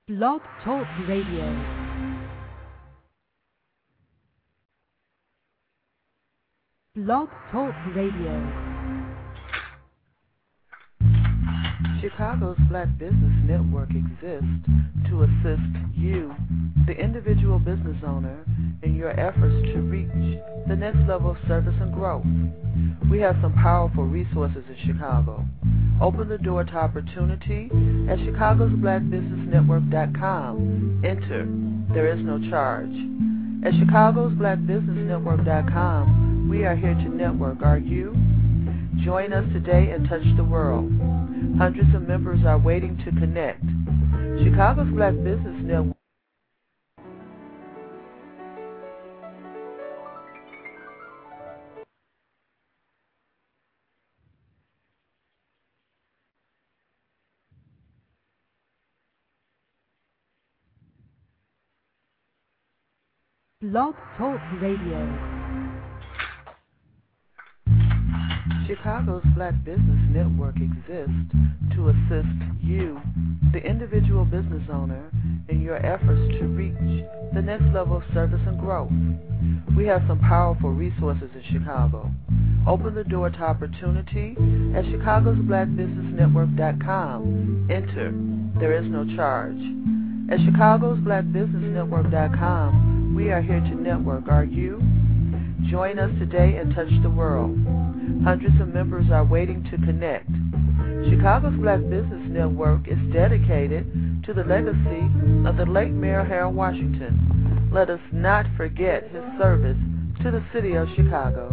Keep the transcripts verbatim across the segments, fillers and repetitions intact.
Blog Talk Radio. Blog Talk Radio. Chicago's Black Business Network exists to assist you, the individual business owner, in your efforts to reach the next level of service and growth. We have some powerful resources in Chicago. Open the door to opportunity at chicagos black business network dot com. Enter. There is no charge. At chicagos black business network dot com, we are here to network. Are you? Join us today and touch the world. Hundreds of members are waiting to connect. Chicago's Black Business Network. Blog Talk Radio. Chicago's Black Business Network exists to assist you, the individual business owner, in your efforts to reach the next level of service and growth. We have some powerful resources in Chicago. Open the door to opportunity at chicagos black business network dot com. Enter. There is no charge. At chicagos black business network dot com, we are here to network. Are you? Join us today and touch the world. Hundreds of members are waiting to connect. Chicago's Black Business Network is dedicated to the legacy of the late Mayor Harold Washington. Let us not forget his service to the city of Chicago.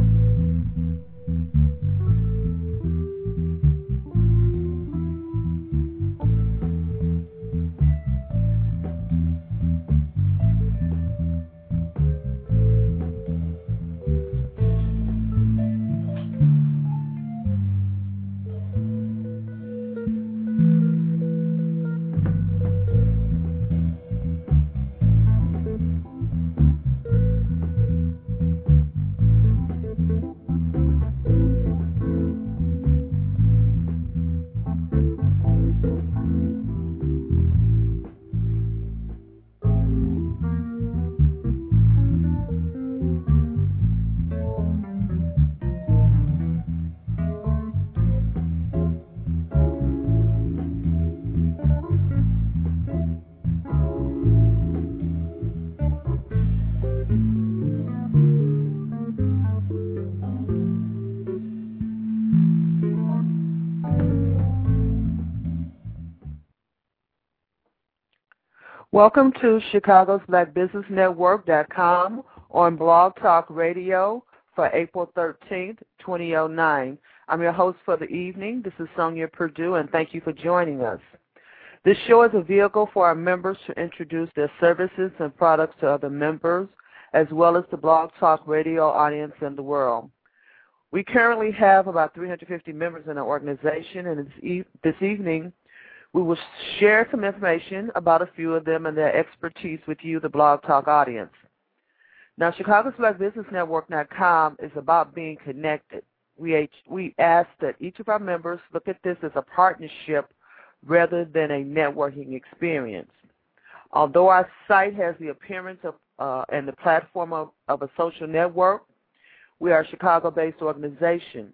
Welcome to chicagos black business network dot com on Blog Talk Radio for April thirteenth, twenty oh nine. I'm your host for the evening. This is Sonia Purdue, and thank you for joining us. This show is a vehicle for our members to introduce their services and products to other members, as well as the Blog Talk Radio audience in the world. We currently have about three hundred fifty members in our organization, and this, e- this evening, we will share some information about a few of them and their expertise with you, the Blog Talk audience. Now, Chicago's Black Business Network dot com is about being connected. We, we ask that each of our members look at this as a partnership rather than a networking experience. Although our site has the appearance of uh, and the platform of, of a social network, we are a Chicago-based organization.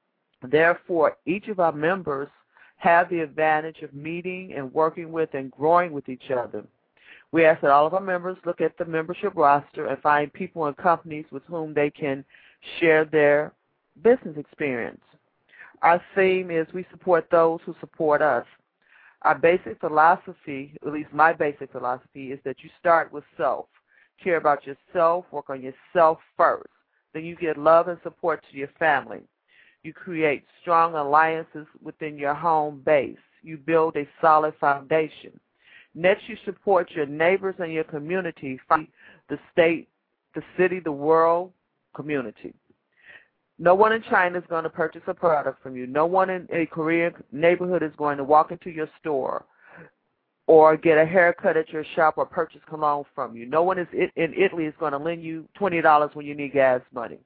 Therefore, each of our members have the advantage of meeting and working with and growing with each other. We ask that all of our members look at the membership roster and find people and companies with whom they can share their business experience. Our theme is we support those who support us. Our basic philosophy, at least my basic philosophy, is that you start with self. Care about yourself, work on yourself first. Then you give love and support to your family. You create strong alliances within your home base. You build a solid foundation. Next, you support your neighbors and your community, the state, the city, the world, community. No one in China is going to purchase a product from you. No one in a Korean neighborhood is going to walk into your store or get a haircut at your shop or purchase cologne from you. No one is in Italy is going to lend you twenty dollars when you need gas money.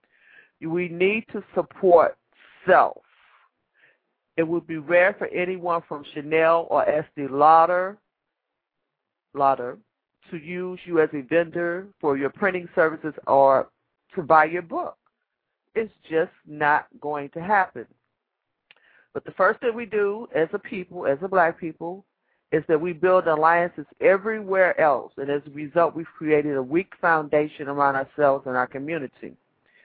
We need to support self. It would be rare for anyone from Chanel or Estee Lauder Lauder to use you as a vendor for your printing services or to buy your book. It's just not going to happen. But the first thing we do as a people, as a black people, is that we build alliances everywhere else. And as a result, we've created a weak foundation around ourselves and our community.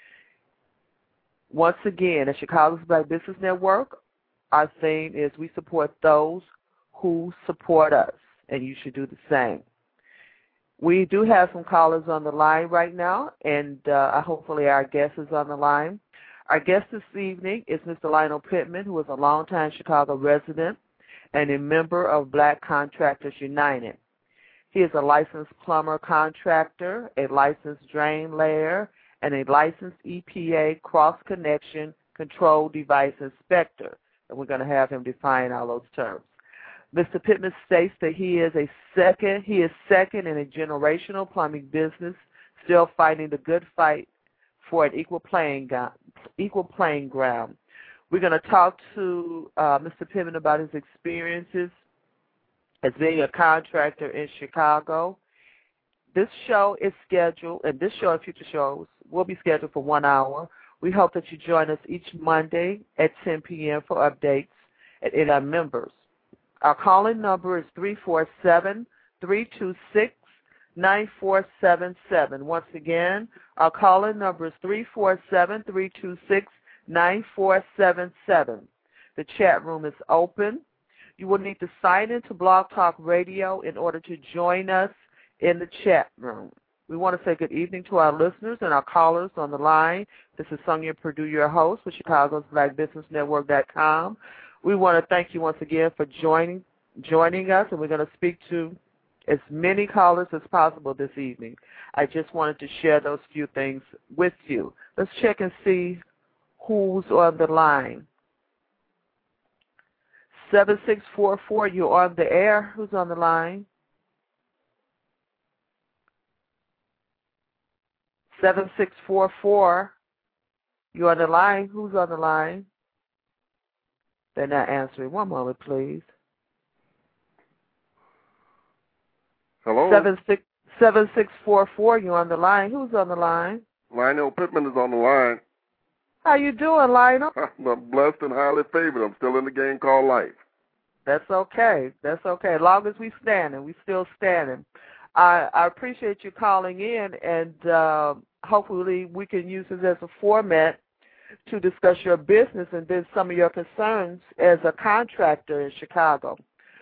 Once again, at Chicago's Black Business Network, our theme is we support those who support us, and you should do the same. We do have some callers on the line right now, and uh, hopefully our guest is on the line. Our guest this evening is Mister Lionel Pittman, who is a longtime Chicago resident and a member of Black Contractors United. He is a licensed plumber contractor, a licensed drain layer, and a licensed E P A cross-connection control device inspector. And we're going to have him define all those terms. Mister Pittman states that he is a second, he is second in a generational plumbing business, still fighting the good fight for an equal playing, equal playing ground. We're going to talk to uh, Mister Pittman about his experiences as being a contractor in Chicago. This show is scheduled, and this show and future shows will be scheduled for one hour. We hope that you join us each Monday at ten p.m. for updates and in our members. Our call-in number is three four seven, three two six, nine four seven seven. Once again, our call-in number is three four seven, three two six, nine four seven seven. The chat room is open. You will need to sign into Blog Talk Radio in order to join us in the chat room. We want to say good evening to our listeners and our callers on the line. This is Sonia Purdue, your host with Chicago's Black Business Network dot com. We want to thank you once again for joining joining us, and we're going to speak to as many callers as possible this evening. I just wanted to share those few things with you. Let's check and see who's on the line. seven six four four, you're on the air. Who's on the line? seven six four four, you're on the line. Who's on the line? They're not answering. One moment, please. Hello? Seven six seven six four four, you're on the line. Who's on the line? Lionel Pittman is on the line. How you doing, Lionel? I'm blessed and highly favored. I'm still in the game called life. That's okay. That's okay. As long as we standing, we still standing. I, I appreciate you calling in, and uh, hopefully we can use this as a format to discuss your business and then some of your concerns as a contractor in Chicago.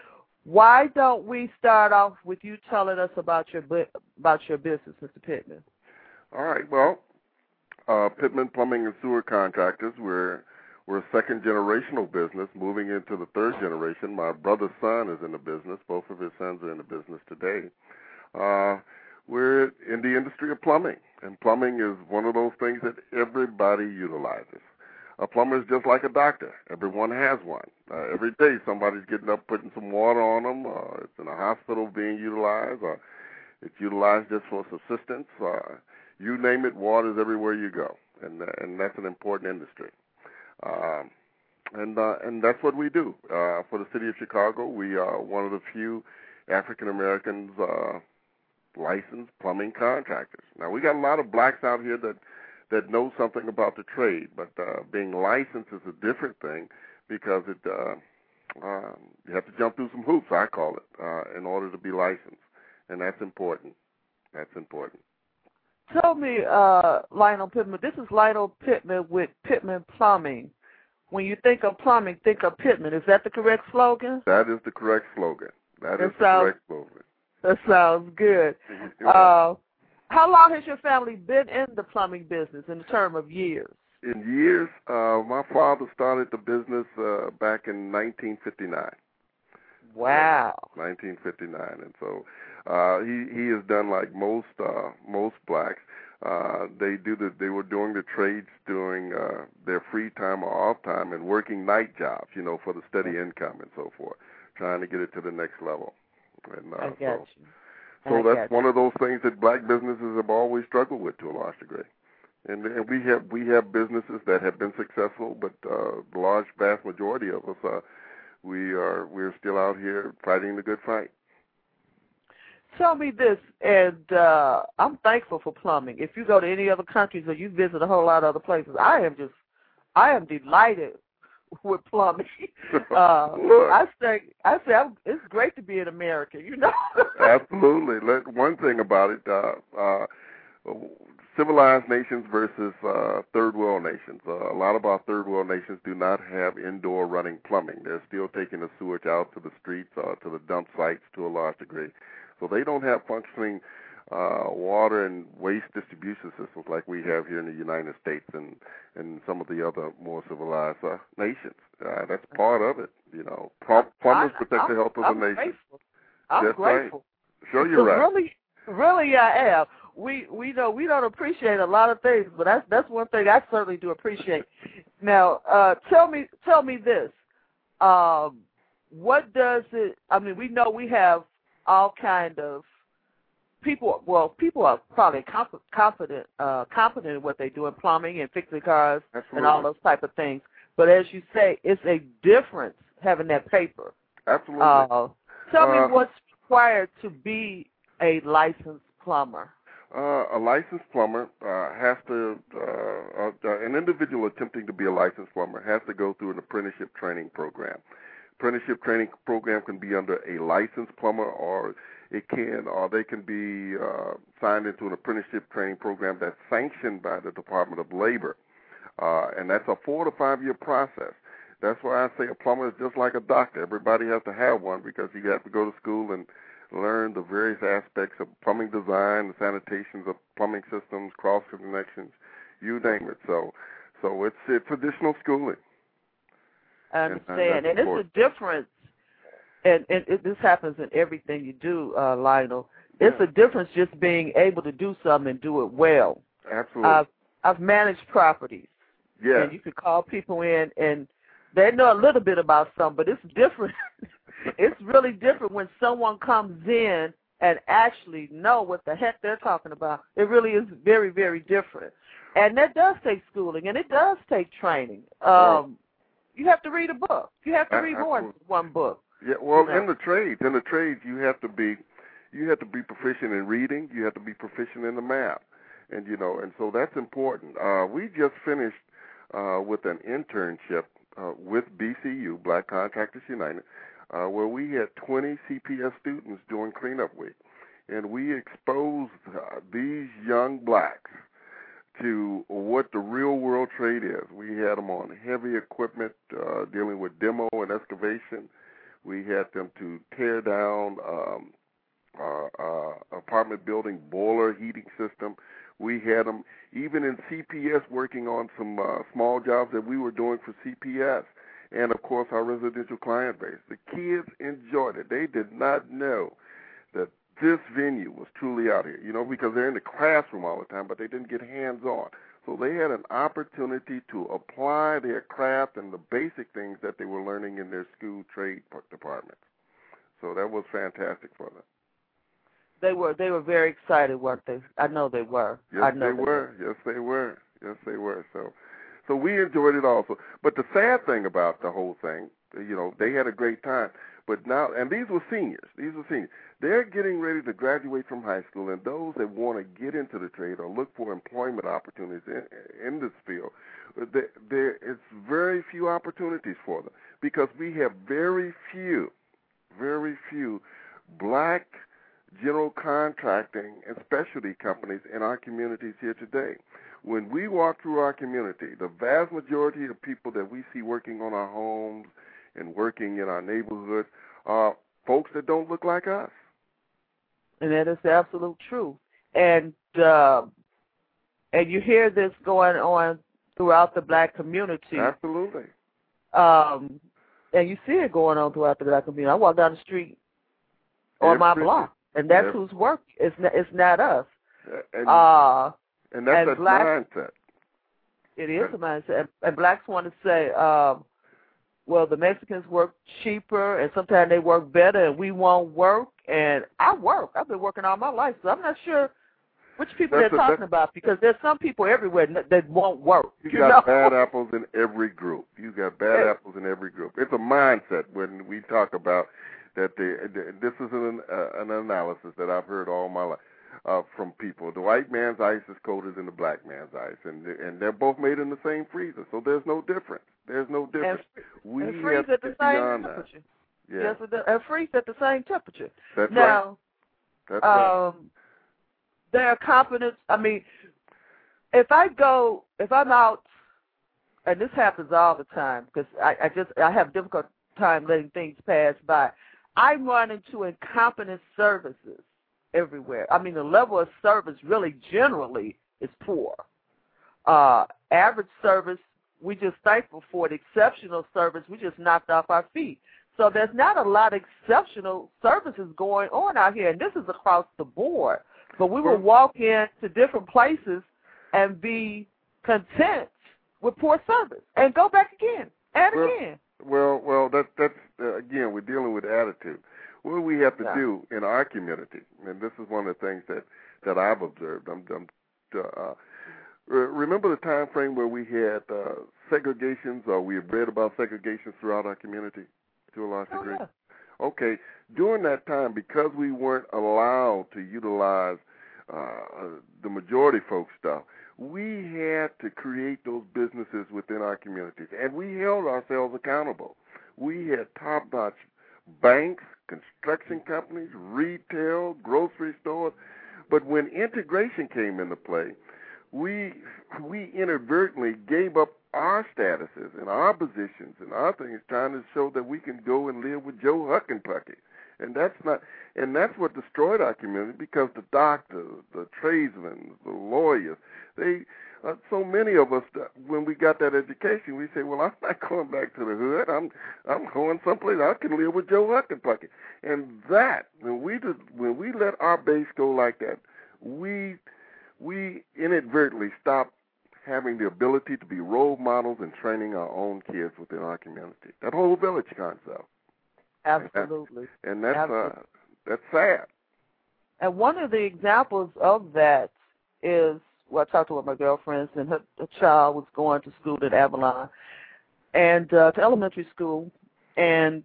Why don't we start off with you telling us about your about your business, Mister Pittman? All right. Well, uh, Pittman Plumbing and Sewer Contractors. We're we're a second generational business, moving into the third generation. My brother's son is in the business. Both of his sons are in the business today. Uh, we're in the industry of plumbing, and plumbing is one of those things that everybody utilizes. A plumber is just like a doctor. Everyone has one. Uh, every day somebody's getting up, putting some water on them. Uh, it's in a hospital being utilized, or it's utilized just for subsistence. Uh, you name it, water's everywhere you go, and uh, and that's an important industry. Um, and uh, and that's what we do. Uh, for the city of Chicago, we are one of the few African Americans uh, licensed plumbing contractors. Now, we got a lot of blacks out here that that know something about the trade, but uh, being licensed is a different thing because it uh, uh, you have to jump through some hoops, I call it, uh, in order to be licensed, and that's important. That's important. Tell me, uh, Lionel Pittman, this is Lionel Pittman with Pittman Plumbing. When you think of plumbing, think of Pittman. Is that the correct slogan? That is the correct slogan. That, that is the sounds, correct slogan. That sounds good. Uh, how long has your family been in the plumbing business in terms of years? In years, uh, my father started the business uh, back in nineteen fifty-nine. Wow. Uh, nineteen fifty-nine, and so uh, he he has done like most uh, most blacks. Uh, they do the they were doing the trades during uh, their free time or off time and working night jobs, you know, for the steady income and so forth, trying to get it to the next level. And, uh, I got so, you. So I that's one of those things that black businesses have always struggled with to a large degree. And, and we have we have businesses that have been successful, but uh, the large vast majority of us, uh, we are we're still out here fighting the good fight. tell me this, and uh, I'm thankful for plumbing. If you go to any other countries or you visit a whole lot of other places, I am just, I am delighted with plumbing. Uh, I say, I say, I'm, it's great to be in America. You know. Absolutely. Let, one thing about it, uh, uh, civilized nations versus uh, third world nations. Uh, a lot of our third world nations do not have indoor running plumbing. They're still taking the sewage out to the streets, uh, to the dump sites to a large degree. So they don't have functioning uh, water and waste distribution systems like we have here in the United States and, and some of the other more civilized uh, nations. Uh, that's part of it. You know, plumbers protect the health of I'm the nation. Grateful. I'm that's grateful. Right. Sure, you're right. Really, really, I am. We we know we don't appreciate a lot of things, but that's that's one thing I certainly do appreciate. Now, uh, tell me tell me this. Um, what does it? I mean, we know we have all kind of people. Well, people are probably comp- confident, uh, competent in what they do in plumbing and fixing cars Absolutely. and all those type of things. But as you say, it's a difference having that paper. Absolutely. Uh, tell uh, me what's required to be a licensed plumber. Uh, a licensed plumber uh, has to, uh, uh, an individual attempting to be a licensed plumber has to go through an apprenticeship training program. Apprenticeship training program can be under a licensed plumber, or it can, or they can be uh, signed into an apprenticeship training program that's sanctioned by the Department of Labor, uh, and that's a four to five year process. That's why I say a plumber is just like a doctor. Everybody has to have one because you have to go to school and learn the various aspects of plumbing design, the sanitations of plumbing systems, cross connections, you name it. So, so it's it's additional schooling. I understand, and, and it's a difference. And, and it, this happens in everything you do, uh, Lionel. It's yeah. a difference just being able to do something and do it well. Absolutely. I've, I've managed properties. Yeah. And you can call people in, and they know a little bit about something, but it's different. It's really different when someone comes in and actually know what the heck they're talking about. It really is very, very different. And that does take schooling, and it does take training. Um, right. You have to read a book. You have to read Absolutely. more than one book. Yeah, well, you know? in the trades, in the trades, you have to be, you have to be proficient in reading. You have to be proficient in the math, and you know, and so that's important. Uh, we just finished uh, with an internship uh, with B C U, Black Contractors United, uh, where we had twenty C P S students during cleanup week, and we exposed uh, these young blacks to what the real world trade is. We had them on heavy equipment, uh, dealing with demo and excavation. We had them to tear down um, uh, uh, apartment building boiler heating system. We had them even in C P S working on some uh, small jobs that we were doing for C P S. And, of course, our residential client base. The kids enjoyed it. They did not know that this venue was truly out here, you know, because they're in the classroom all the time, but they didn't get hands-on. So they had an opportunity to apply their craft and the basic things that they were learning in their school trade departments. So that was fantastic for them. They were they were very excited, weren't they? I know they were. Yes, I know they, they were. were. Yes, they were. Yes, they were. So, so we enjoyed it also. But the sad thing about the whole thing, you know, they had a great time. But now, and these were seniors. These were seniors. They're getting ready to graduate from high school, and those that want to get into the trade or look for employment opportunities in, in this field, there, there is very few opportunities for them because we have very few, very few black general contracting and specialty companies in our communities here today. When we walk through our community, the vast majority of people that we see working on our homes and working in our neighborhoods are folks that don't look like us. And that is the absolute truth. And uh, and you hear this going on throughout the black community. Absolutely. Um, and you see it going on throughout the black community. I walk down the street on Every, my block, and that's every, whose work. It's not, it's not us. And, uh, and that's and that black, mindset. It is a mindset. And, and blacks want to say, um, well, the Mexicans work cheaper, and sometimes they work better, and we won't work. And I work. I've been working all my life, so I'm not sure which people that's they're a, talking about because there's some people everywhere that won't work. You, you got know? bad apples in every group. You got bad it, apples in every group. It's a mindset when we talk about that they, this is an, uh, an analysis that I've heard all my life uh, from people. The white man's ice is colder than the black man's ice, and and they're both made in the same freezer, so there's no difference. There's no difference. And, we and freeze have to at the get same beyond temperature. that. Yeah. Yes, it does. And freeze at the same temperature. That's now, right. That's um, right. there are competence. I mean, if I go, if I'm out, and this happens all the time because I, I just I have a difficult time letting things pass by. I run into incompetent services everywhere. I mean, the level of service really generally is poor. Uh, average service, we just thankful for it. Exceptional service, we just knocked off our feet. So there's not a lot of exceptional services going on out here, and this is across the board. But we will walk into different places and be content with poor service and go back again and well, again. Well, well, that, that's, uh, again, we're dealing with attitude. What do we have to yeah. do in our community? And this is one of the things that, that I've observed. I'm, I'm, uh, remember the time frame where we had uh, segregations, or we have read about segregations throughout our community to a large degree? Oh, yeah. Okay. During that time, because we weren't allowed to utilize uh, the majority folks stuff, we had to create those businesses within our communities, and we held ourselves accountable. We had top-notch banks, construction companies, retail, grocery stores, but when integration came into play, we we inadvertently gave up our statuses and our positions and our things, trying to show that we can go and live with Joe Huckenpucky. And that's not, and that's what destroyed our community, because the doctors, the tradesmen, the lawyers, they, uh, so many of us, when we got that education, we say, well, I'm not going back to the hood. I'm, I'm going someplace I can live with Joe Huckenpucky. And that, when we did, when we let our base go like that, we, we inadvertently stopped having the ability to be role models and training our own kids within our community. That whole village concept. Absolutely. And that's Absolutely. Uh, that's sad. And one of the examples of that is, well, I talked to one of my girlfriends, and her, her child was going to school at Avalon, and uh, to elementary school, and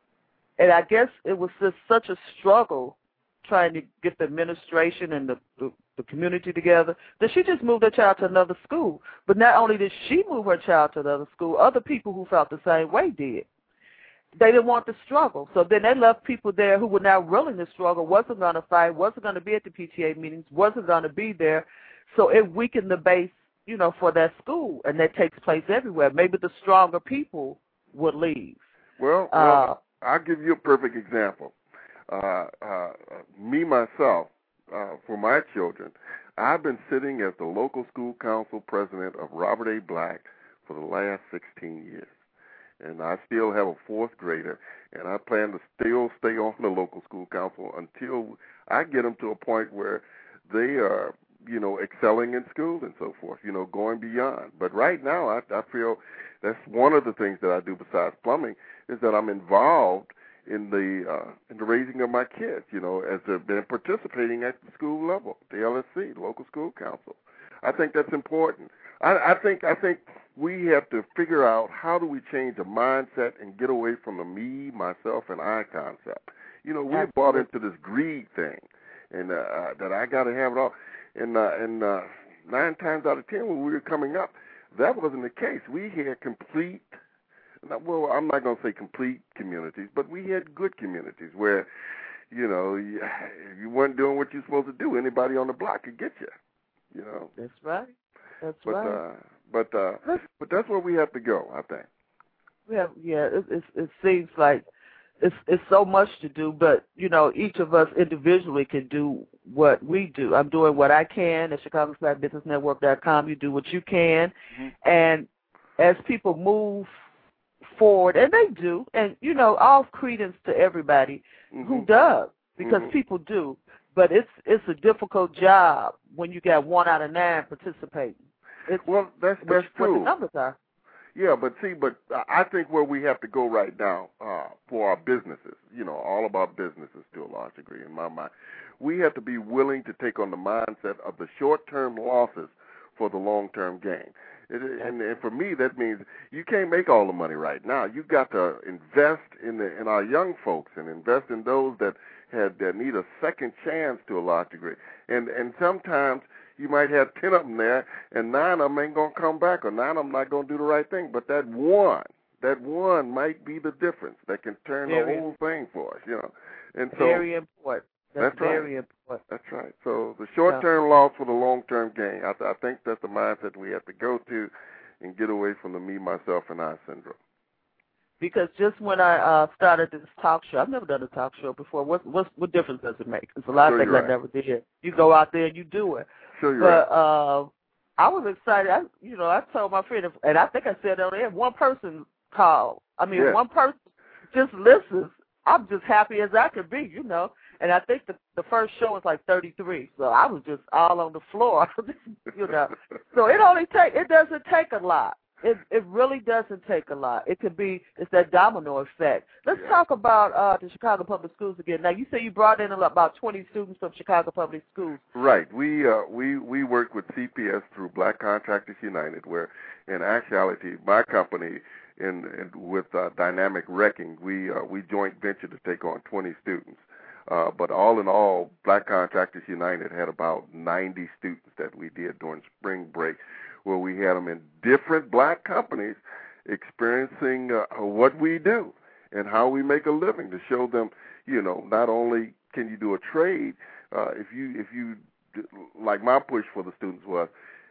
and I guess it was just such a struggle trying to get the administration and the, the, the community together that she just moved her child to another school. But not only did she move her child to another school, other people who felt the same way did. They didn't want to struggle. So then they left people there who were now willing to struggle, wasn't going to fight, wasn't going to be at the P T A meetings, wasn't going to be there. So it weakened the base, you know, for that school, and that takes place everywhere. Maybe the stronger people would leave. Well, uh, well I'll give you a perfect example. Uh, uh, me, myself, uh, for my children, I've been sitting as the local school council president of Robert A. Black for the last sixteen years. And I still have a fourth grader, and I plan to still stay on the local school council until I get them to a point where they are, you know, excelling in school and so forth, you know, going beyond. But right now, I, I feel that's one of the things that I do besides plumbing, is that I'm involved in the uh, in the raising of my kids, you know, as they've been participating at the school level, the L S C, local school council. I think that's important. I, I think I think we have to figure out how do we change the mindset and get away from the me, myself, and I concept. You know, we're bought into this greed thing, and uh, that I got to have it all. And uh, and uh, nine times out of ten, when we were coming up, that wasn't the case. We had complete. Well, I'm not going to say complete communities, but we had good communities where, you know, you, you weren't doing what you're supposed to do, anybody on the block could get you. You know. That's right. That's but, right. Uh, but uh, but that's where we have to go, I think. We have, yeah. It, it, it seems like it's it's so much to do, but you know, each of us individually can do what we do. I'm doing what I can at Chicago Black Business Network dot com. You do what you can, mm-hmm. and as people move forward, and they do, and you know, all credence to everybody mm-hmm. who does, because mm-hmm. people do. But it's it's a difficult job when you got one out of nine participating. It's, well, that's that's what true. The numbers are. Yeah, but see, but I think where we have to go right now uh, for our businesses, you know, all about businesses to a large degree in my mind, we have to be willing to take on the mindset of the short-term losses for the long-term gain. It, and, and for me, that means you can't make all the money right now. You've got to invest in the in our young folks and invest in those that had that need a second chance to a large degree. And and sometimes you might have ten of them there, and nine of them ain't gonna come back, or nine of them not gonna do the right thing. But that one, that one might be the difference that can turn very the whole thing for us. You know, and so very important. That's, that's very right. important. That's right. So the short-term yeah. loss for the long-term gain. I, th- I think that's the mindset we have to go to and get away from the me, myself, and I syndrome. Because just when I uh, started this talk show, I've never done a talk show before. What what, what difference does it make? It's a lot sure of things right. I never did. You go out there and you do it. Sure you're but, right. uh, I was excited. I, you know, I told my friend, and I think I said on there, one person called. I mean, yeah. one person just listens. I'm just happy as I could be, you know. And I think the the first show was like thirty-three, so I was just all on the floor, you know. So it only take it doesn't take a lot. It it really doesn't take a lot. It could be it's that domino effect. Let's yeah. talk about uh, the Chicago Public Schools again. Now you say you brought in about twenty students from Chicago Public Schools. Right. We uh, we we work with C P S through Black Contractors United, where in actuality my company in, in with uh, Dynamic Wrecking we uh, we joint venture to take on twenty students. Uh, but all in all, Black Contractors United had about ninety students that we did during spring break, where we had them in different black companies experiencing uh, what we do and how we make a living, to show them, you know, not only can you do a trade, uh, if you, if you, like my push for the students was,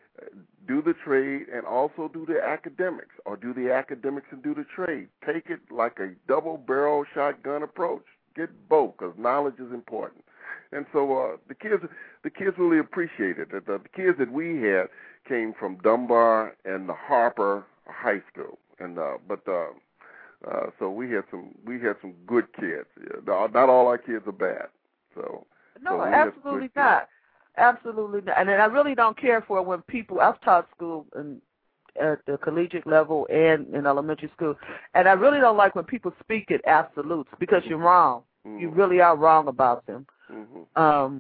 do the trade and also do the academics, or do the academics and do the trade. Take it like a double-barrel shotgun approach. Get both, because knowledge is important. And so uh, the kids, the kids really appreciated it. The, the kids that we had came from Dunbar and the Harper High School, and uh, but uh, uh, so we had some we had some good kids. Not all our kids are bad. So no, so absolutely not, absolutely not. And I really don't care for when people. I've taught school and at the collegiate level and in elementary school, and I really don't like when people speak in absolutes, because you're wrong. Mm-hmm. You really are wrong about them. Mm-hmm. Um,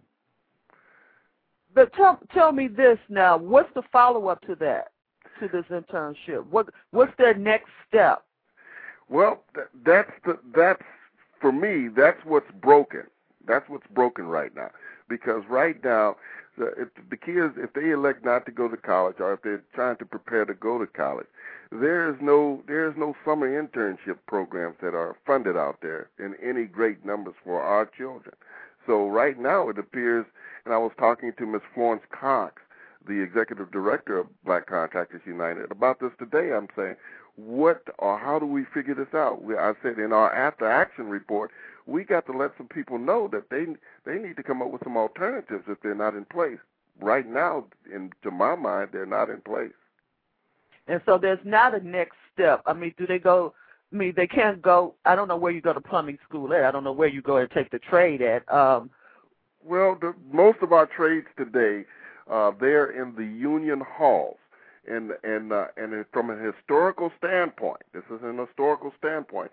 but tell tell me this now. What's the follow up to that, to this internship? What what's their next step? Well, th- that's the that's for me. That's what's broken. That's what's broken right now, because right now, the, if the kids, if they elect not to go to college, or if they're trying to prepare to go to college, there is no there is no summer internship programs that are funded out there in any great numbers for our children. So right now it appears, and I was talking to Miz Florence Cox, the executive director of Black Contractors United, about this today. I'm saying, what or how do we figure this out? We, I said in our after action report, we got to let some people know that they they need to come up with some alternatives if they're not in place. Right now, in to my mind, they're not in place. And so there's not a next step. I mean, do they go, I mean, they can't go, I don't know where you go to plumbing school at. I don't know where you go and take the trade at. Um, well, the, most of our trades today, uh, they're in the union halls. And and uh, and from a historical standpoint, this is an historical standpoint,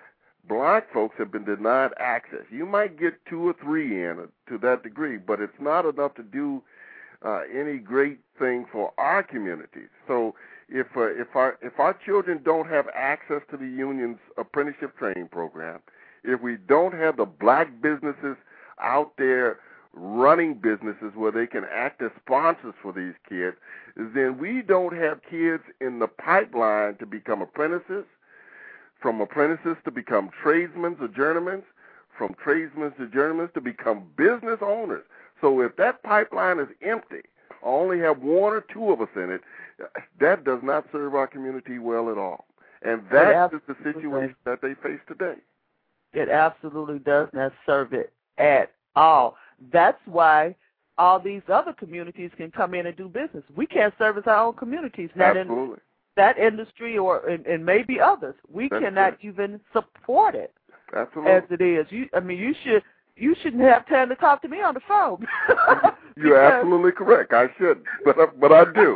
black folks have been denied access. You might get two or three in to that degree, but it's not enough to do uh, any great thing for our communities. So if uh, if our if our children don't have access to the union's apprenticeship training program, if we don't have the black businesses out there running businesses where they can act as sponsors for these kids, then we don't have kids in the pipeline to become apprentices, from apprentices to become tradesmen or journeymen, from tradesmen to journeymen to become business owners. So if that pipeline is empty, or only have one or two of us in it, that does not serve our community well at all. And that is the situation that they face today. It absolutely does not serve it at all. That's why all these other communities can come in and do business. We can't service our own communities. Not Absolutely. In that industry or and, and maybe others. We That's cannot true. even support it. Absolutely. As it is. You, I mean, you should you shouldn't have time to talk to me on the phone. You're absolutely correct. I shouldn't, but I, but I do.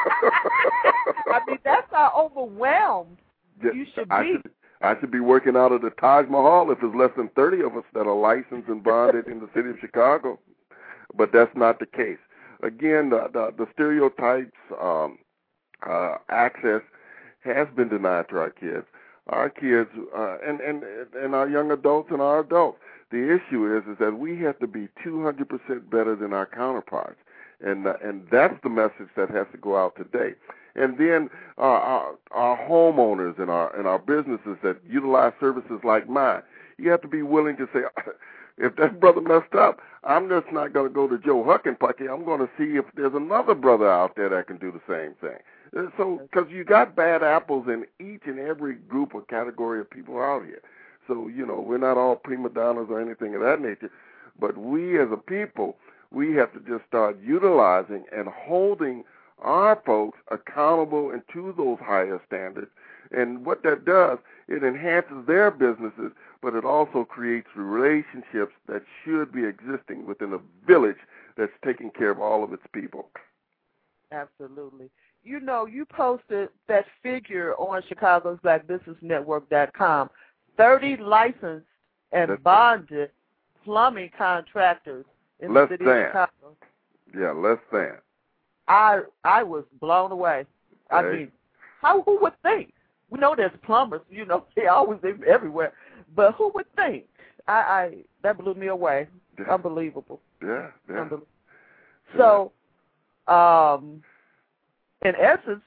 I mean, that's how overwhelmed yeah, you should I be. Should, I should be working out of the Taj Mahal if there's less than thirty of us that are licensed and bonded in the city of Chicago. But that's not the case. again, the, the, the stereotypes, um, uh, access has been denied to our kids. Our kids uh, and, and, and our young adults and our adults. The issue is is that we have to be two hundred percent better than our counterparts, and uh, and that's the message that has to go out today. And then uh, our, our homeowners and our and our businesses that utilize services like mine, you have to be willing to say, if that brother messed up, I'm just not going to go to Joe Huckenpucky. I'm going to see if there's another brother out there that can do the same thing. So, because you got bad apples in each and every group or category of people out here. So, you know, we're not all prima donnas or anything of that nature, but we as a people, we have to just start utilizing and holding our folks accountable and to those higher standards. And what that does, it enhances their businesses, but it also creates relationships that should be existing within a village that's taking care of all of its people. Absolutely. You know, you posted that figure on Chicago's Black Business Network dot com. thirty licensed and That's bonded plumbing contractors in less the city than. of Chicago. Yeah, less than. I I was blown away. I Right. mean, how who would think? We know there's plumbers, you know, they're always everywhere. But who would think? I, I that blew me away. Yeah. Unbelievable. Yeah, yeah. Unbelievable. So, um, in essence,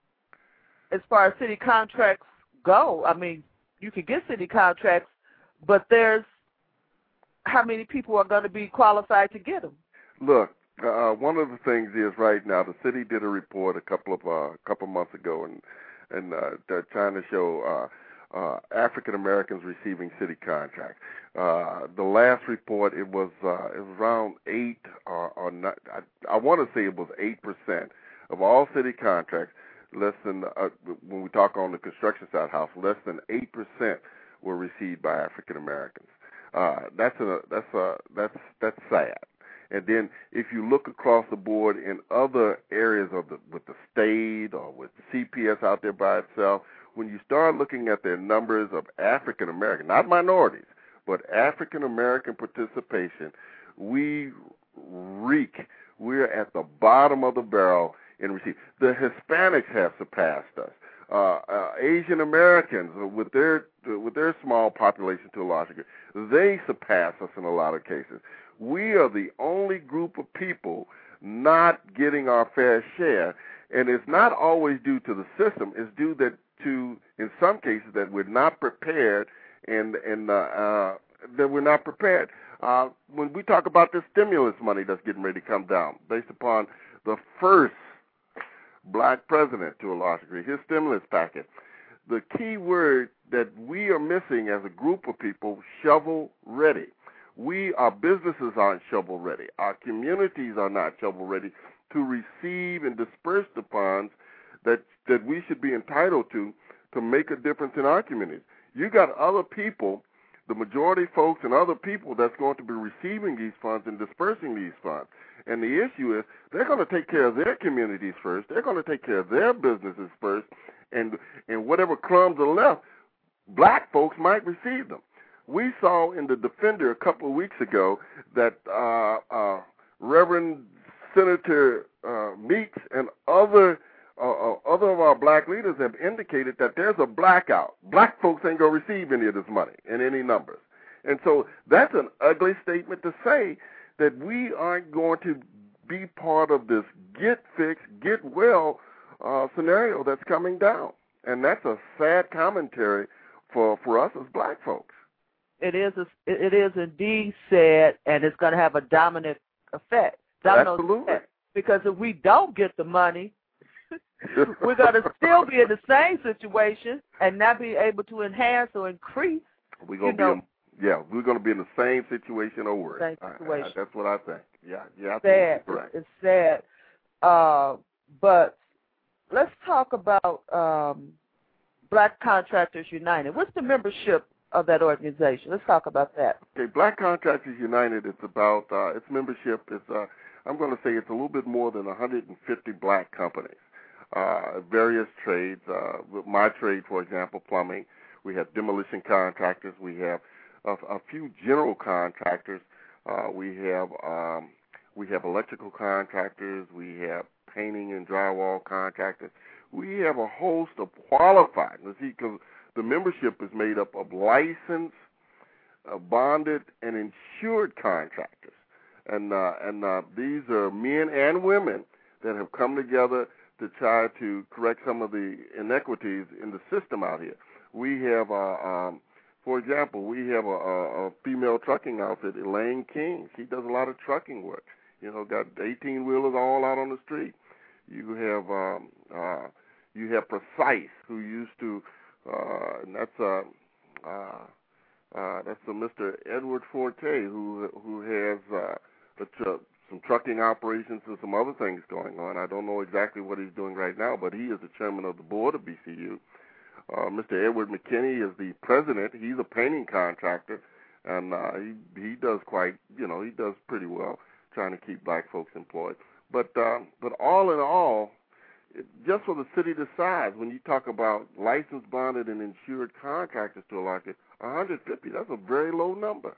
as far as city contracts go, I mean, you can get city contracts, but there's how many people are going to be qualified to get them? Look, uh, one of the things is right now the city did a report a couple of uh, couple months ago, and and uh, they're trying to show uh, uh, African Americans receiving city contracts. Uh, the last report, it was uh, it was around eight or, or not. I, I want to say it was eight percent of all city contracts. Less than uh, when we talk on the construction side house, less than eight percent were received by African Americans. Uh, that's a that's a that's that's sad. And then if you look across the board in other areas of the with the state or with C P S out there by itself, when you start looking at their numbers of African American, not minorities, but African American participation, we reek. We're at the bottom of the barrel in receipt. The Hispanics have surpassed us. Uh, uh, Asian Americans, with their with their small population to a large degree, they surpass us in a lot of cases. We are the only group of people not getting our fair share, and it's not always due to the system. It's due that to, in some cases, that we're not prepared, and and uh, uh, that we're not prepared. Uh, when we talk about the stimulus money that's getting ready to come down, based upon the first black president to a large degree, his stimulus package, the key word that we are missing as a group of people, shovel ready. We, our businesses aren't shovel ready. Our communities are not shovel ready to receive and disperse the funds that that we should be entitled to to make a difference in our communities. You got other people, the majority folks and other people that's going to be receiving these funds and dispersing these funds. And the issue is they're going to take care of their communities first. They're going to take care of their businesses first. And and whatever crumbs are left, black folks might receive them. We saw in the Defender a couple of weeks ago that uh, uh, Reverend Senator uh, Meeks and other uh, other of our black leaders have indicated that there's a blackout. Black folks ain't going to receive any of this money in any numbers. And so that's an ugly statement to say that we aren't going to be part of this get fixed, get well uh, scenario that's coming down. And that's a sad commentary for, for us as black folks. It is a, it is indeed sad, and it's going to have a dominant effect. Dominant Absolutely. Effect. Because if we don't get the money, we're going to still be in the same situation and not be able to enhance or increase. We're going to be in, yeah, we're going to be in the same situation or worse. Same situation. I, I, that's what I think. Yeah, yeah, sad. Correct. It's sad. Uh, but let's talk about um, Black Contractors United. What's the membership of that organization? Let's talk about that. Okay, Black Contractors United, it's about, uh, its membership is, uh, I'm going to say it's a little bit more than one hundred fifty black companies, uh, various trades. Uh, my trade, for example, plumbing. We have demolition contractors. We have a, a few general contractors. Uh, we have um, We have electrical contractors. We have painting and drywall contractors. We have a host of qualified. You see, because the membership is made up of licensed, uh, bonded, and insured contractors. And uh, and uh, these are men and women that have come together to try to correct some of the inequities in the system out here. We have, uh, um, for example, we have a, a, a female trucking outfit, Elaine King. She does a lot of trucking work. You know, got eighteen-wheelers all out on the street. You have um, uh, you have Precise, who used to, uh, and that's uh, uh, uh, that's a Mister Edward Forte, who who has uh, a tr- some trucking operations and some other things going on. I don't know exactly what he's doing right now, but he is the chairman of the board of B C U. Uh, Mister Edward McKinney is the president. He's a painting contractor, and uh, he he does quite, you know, he does pretty well trying to keep black folks employed. But uh, but all in all, it, just for the city decides, when you talk about licensed, bonded, and insured contractors to a large extent, one hundred fifty, that's a very low number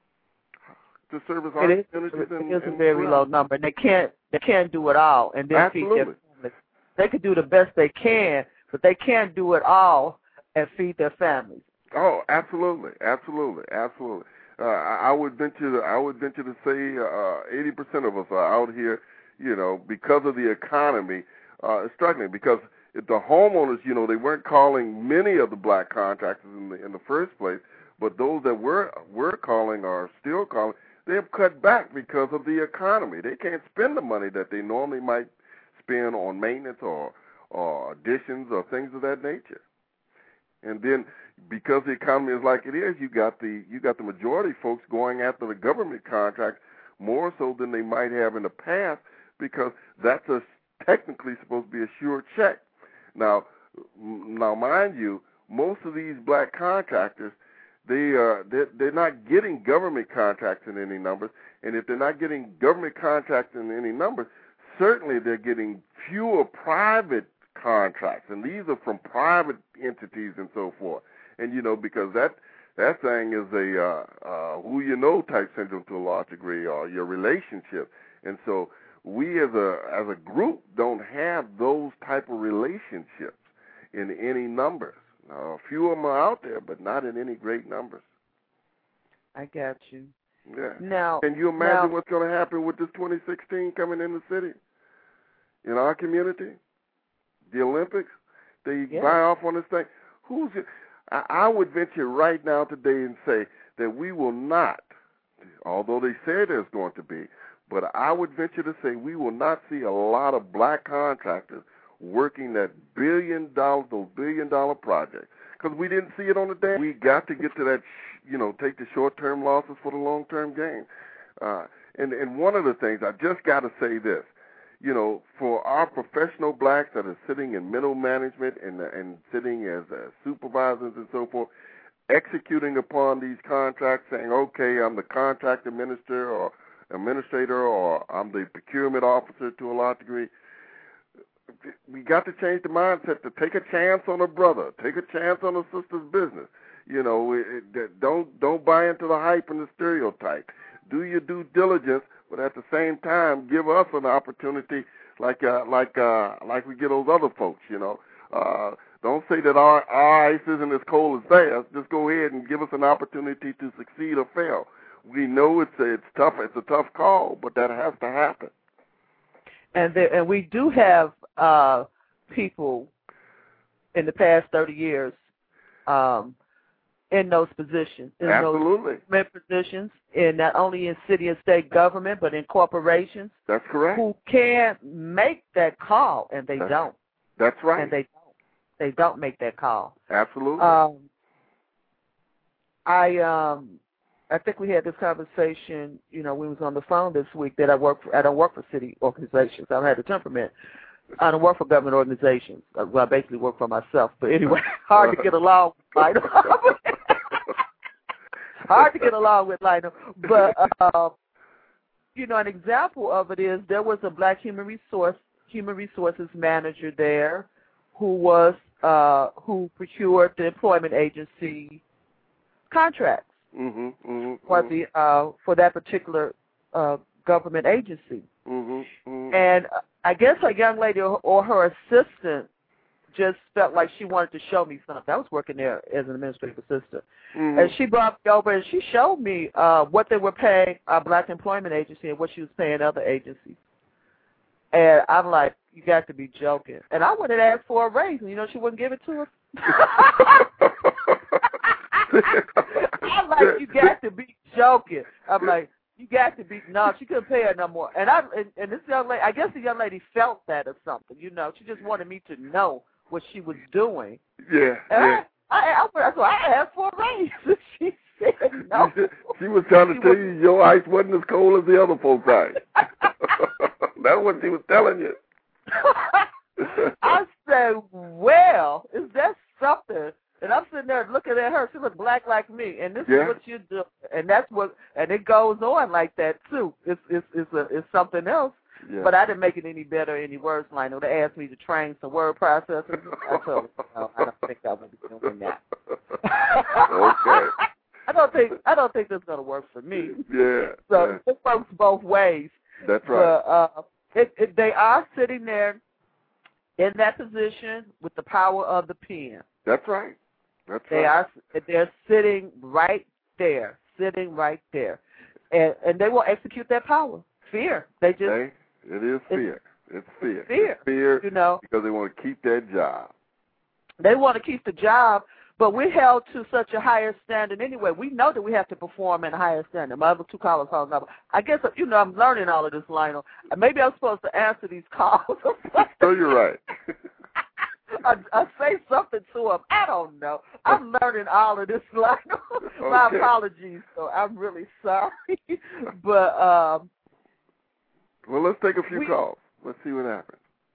to service our it communities. Is, and, it is and a very low number, and they can't they can't do it all. And then feed their families. They could do the best they can, but they can't do it all and feed their families. Oh, absolutely, absolutely, absolutely. Uh, I, I would venture to, I would venture to say uh, eighty percent of us are out here, you know, because of the economy, uh, struggling. Because if the homeowners, you know, they weren't calling many of the black contractors in the in the first place, but those that were were calling or still calling, they have cut back because of the economy. They can't spend the money that they normally might spend on maintenance or or additions or things of that nature. And then, because the economy is like it is, you got the you got the majority of folks going after the government contract more so than they might have in the past, because that's a, technically supposed to be a sure check. Now, now, mind you, most of these black contractors, they are they're, they're not getting government contracts in any numbers, and if they're not getting government contracts in any numbers, certainly they're getting fewer private contracts, and these are from private entities and so forth. And you know, because that that thing is a uh, uh, who you know type syndrome to a large degree, or your relationship. And so we as a as a group don't have those type of relationships in any numbers. Now, a few of them are out there, but not in any great numbers. I got you. Yeah. Now, can you imagine now, what's going to happen with this twenty sixteen coming in the city, in our community? The Olympics, they yeah. buy off on this thing. Who's it? I, I would venture right now today and say that we will not, although they say there's going to be, but I would venture to say we will not see a lot of black contractors working that billion dollar, those billion dollar projects, because we didn't see it on the day. We got to get to that, you know, take the short term losses for the long term gain. Uh, and and one of the things I just got to say this. You know, for our professional blacks that are sitting in middle management and and sitting as uh, supervisors and so forth, executing upon these contracts, saying, okay, I'm the contract administrator or administrator, or I'm the procurement officer to a large degree. We got to change the mindset to take a chance on a brother, take a chance on a sister's business. You know, it, it, don't don't buy into the hype and the stereotype. Do your due diligence. But at the same time, give us an opportunity, like uh, like uh, like we get those other folks. You know, uh, don't say that our, our ice isn't as cold as theirs. Just go ahead and give us an opportunity to succeed or fail. We know it's a, it's tough. It's a tough call, but that has to happen. And there, and we do have uh, people in the past thirty years um, in those positions, in Absolutely. those positions, in not only in city and state government, but in corporations. That's correct. Who can make that call, and they that's, don't. That's right. And they don't. They don't make that call. Absolutely. Um, I um, I think we had this conversation. You know, we was on the phone this week that I work. For, I don't work for city organizations. I don't have the temperament. I don't work for government organizations. Well, I basically work for myself. But anyway, hard to get along with. Hard to get along with, Lionel. But, uh, you know, an example of it is there was a black human resource human resources manager there who was uh, who procured the employment agency contracts mm-hmm, mm-hmm, for mm-hmm. the uh, for that particular uh, government agency. Mm-hmm, mm-hmm. And I guess a young lady or, or her assistant just felt like she wanted to show me something. I was working there as an administrative assistant. Mm-hmm. And she brought me over and she showed me uh, what they were paying our black employment agency and what she was paying other agencies. And I'm like, you got to be joking. And I went and asked for a raise, and you know she wouldn't give it to us. I'm like, you got to be joking. I'm like, you got to be, no, she couldn't pay her no more. And I and, and this young lady, I guess the young lady felt that or something, you know. She just wanted me to know what she was doing. Yeah, and yeah. I, I, I, so I asked for a raise. She said no. She was trying to she tell was, you your ice wasn't as cold as the other folks' ice. That's what she was telling you. I said, well, is that something? And I'm sitting there looking at her. She looked black like me, and this yeah. is what you do. And that's what, and it goes on like that too. It's it's it's a, it's something else. Yeah. But I didn't make it any better, any worse. Lionel, they asked me to train some word processors. I told them, no, I don't think I will be doing that. Okay. I don't think I don't think that's gonna work for me. Yeah. So yeah. it works both ways. That's right. But, uh, it, it, they are sitting there in that position with the power of the pen. That's right. That's they right. are. They're sitting right there, sitting right there, and and they will execute that power. Fear. They just. They, it is fear. It's, it's fear. Fear. It's fear. You know, because they want to keep that job. They want to keep the job, but we're held to such a higher standard anyway. We know that we have to perform at a higher standard. My other two callers hung up. I guess, you know, I'm learning all of this, Lionel. Maybe I'm supposed to answer these calls. So you're right. I, I say something to them. I don't know. I'm learning all of this, Lionel. Okay. My apologies. So I'm really sorry. But, um, well, let's take a few we, calls. Let's see what happens.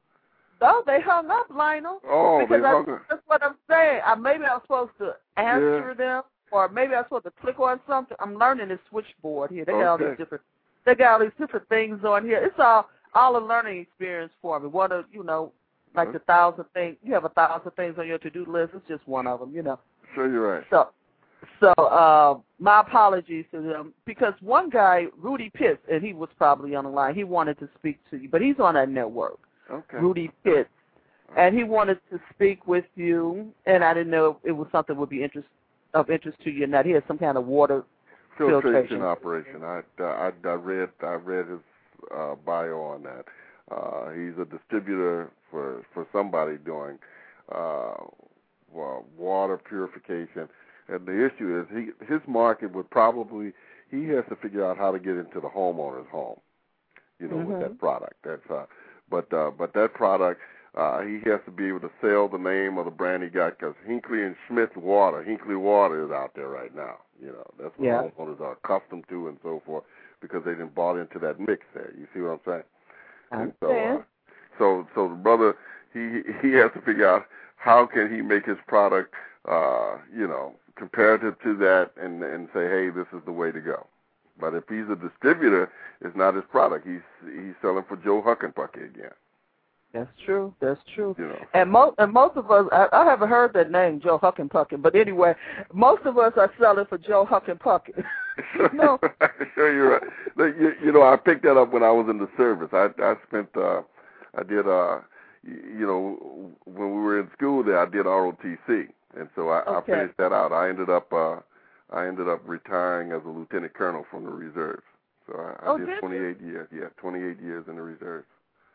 No, they hung up, Lionel. Oh, because they I, hung up. That's what I'm saying. I, maybe I'm supposed to answer yeah. them, or maybe I'm supposed to click on something. I'm learning this switchboard here. They got all okay. these different. They got all these different things on here. It's all all a learning experience for me. One of you know, like uh-huh. the thousand things. You have a thousand things on your to-do list. It's just one of them, you know. Sure, you're right. So, so uh, my apologies to them because one guy, Rudy Pitts, and he was probably on the line. He wanted to speak to you, but he's on that network. Okay. Rudy Pitts. And he wanted to speak with you, and I didn't know if it was something that would be interest, of interest to you or not. He had some kind of water filtration, filtration operation. I, I, I read I read his uh, bio on that. Uh, he's a distributor for, for somebody doing uh, well, water purification. And the issue is he his market would probably, he has to figure out how to get into the homeowner's home, you know, mm-hmm. with that product. That's uh, but uh, but that product. Uh, he has to be able to sell the name of the brand he got because Hinkley and Smith water, Hinkley water is out there right now. You know, that's what yeah. homeowners are accustomed to and so forth because they didn't bought into that mix there. You see what I'm saying? I and understand. so, uh, so, so the brother, he he has to figure out how can he make his product, uh, you know, comparative to that and and say, hey, this is the way to go. But if he's a distributor, it's not his product. He's he's selling for Joe Huckenbucky again. That's true. That's true. You know. And most and most of us, I, I haven't heard that name, Joe Huckenpuckin. But anyway, most of us are selling for Joe Huckenpuckin. No. Sure, you're right. You, you know, I picked that up when I was in the service. I I spent, uh, I did, uh, you know, when we were in school there, I did R O T C, and so I, okay. I finished that out. I ended up, uh, I ended up retiring as a lieutenant colonel from the reserves. So I, I oh, did did twenty-eight you? years. Yeah, twenty-eight years in the reserves.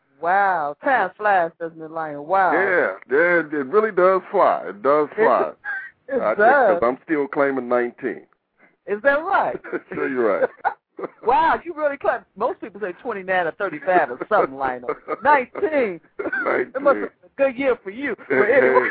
Wow, time flies, doesn't it, Lion? Wow. Yeah, yeah, it really does fly. It does fly. It I does. Because I'm still claiming nineteen. Is that right? Sure, you're right. Wow, you really claim. Most people say twenty-nine or thirty-five or something, Lion. nineteen. nineteen. It must have been a good year for you. But anyway,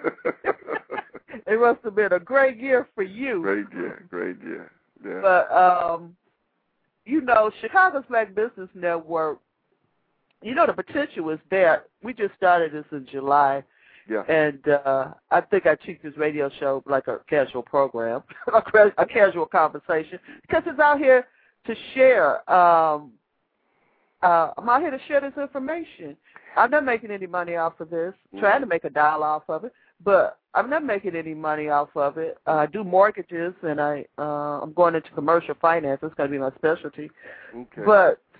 it must have been a great year for you. Great year, great year. Yeah. But, um, you know, Chicago's Black Business Network, you know, the potential is there. We just started this in July. Yeah. And uh, I think I treat this radio show like a casual program, a casual conversation, because it's out here to share. Um, uh, I'm out here to share this information. I'm not making any money off of this, mm-hmm. trying to make a dollar off of it, but I'm not making any money off of it. Uh, I do mortgages, and I, uh, I'm going into commercial finance. That's going to be my specialty. Okay. But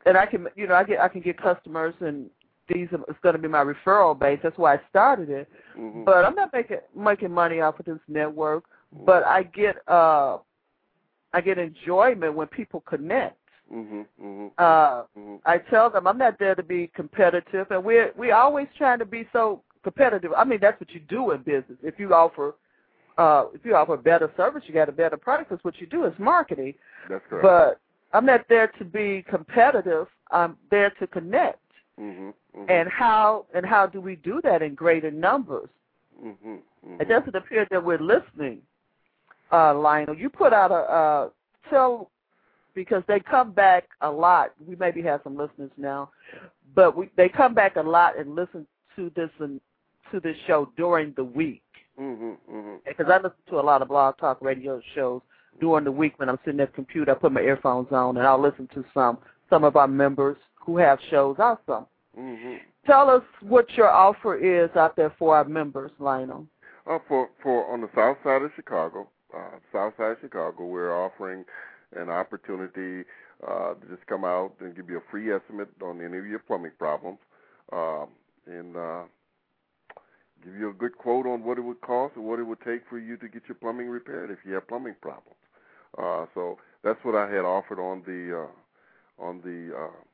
and I can, you know, I get I can get customers, and these are, it's going to be my referral base. That's why I started it. Mm-hmm. But I'm not making making money off of this network. But I get uh, I get enjoyment when people connect. Mm-hmm. Mm-hmm. Uh, mm-hmm. I tell them I'm not there to be competitive, and we're we always trying to be so competitive. I mean, that's what you do in business. If you offer uh, if you offer better service, you got a better product. That's what you do. It's marketing. That's correct. But I'm not there to be competitive. I'm there to connect. Mm-hmm. Mm-hmm. And how and how do we do that in greater numbers? Mm-hmm. Mm-hmm. It doesn't appear that we're listening, uh, Lionel. You put out a uh, tell. Because they come back a lot. We maybe have some listeners now, but we, they come back a lot and listen to this and to this show during the week. Mm-hmm, mm-hmm. Because I listen to a lot of Blog Talk Radio shows during the week when I'm sitting at the computer. I put my earphones on and I'll listen to some some of our members who have shows also. Mm-hmm. Tell us what your offer is out there for our members, Lionel. Uh, for for on the south side of Chicago, uh, south side of Chicago, we're offering an opportunity uh, to just come out and give you a free estimate on any of your plumbing problems, um, and uh, give you a good quote on what it would cost and what it would take for you to get your plumbing repaired if you have plumbing problems. Uh, so that's what I had offered on the uh, on the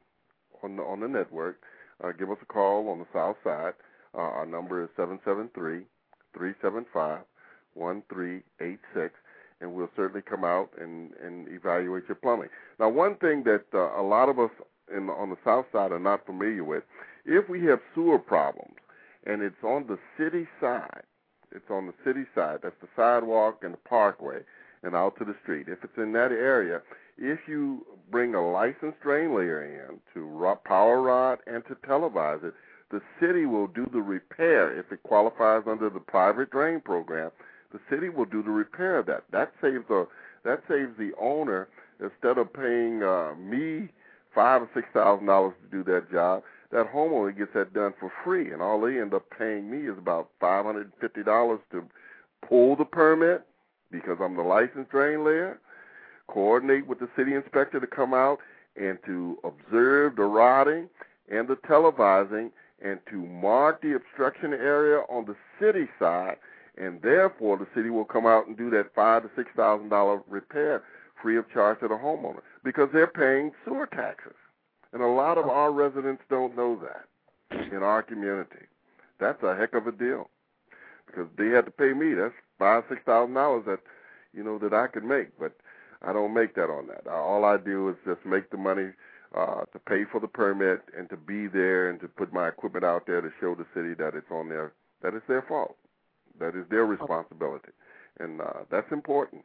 uh, on the on the network. Uh, give us a call on the south side. Uh, our number is seven seven three, three seven five, one three eight six. And we'll certainly come out and, and evaluate your plumbing. Now, one thing that uh, a lot of us in, on the south side are not familiar with, if we have sewer problems and it's on the city side, it's on the city side, that's the sidewalk and the parkway and out to the street. If it's in that area, if you bring a licensed drain layer in to power rod and to televise it, the city will do the repair if it qualifies under the private drain program. The city will do the repair of that. That saves the that saves the owner, instead of paying uh, me five or six thousand dollars to do that job. That homeowner gets that done for free, and all they end up paying me is about five hundred and fifty dollars to pull the permit because I'm the licensed drain layer, coordinate with the city inspector to come out and to observe the rotting and the televising and to mark the obstruction area on the city side. And therefore, the city will come out and do that five to six thousand dollar repair free of charge to the homeowner because they're paying sewer taxes, and a lot of our residents don't know that in our community. That's a heck of a deal because they had to pay me. That's five six thousand dollars that you know that I could make, but I don't make that on that. All I do is just make the money uh, to pay for the permit and to be there and to put my equipment out there to show the city that it's on their that it's their fault. That is their responsibility, and uh, that's important.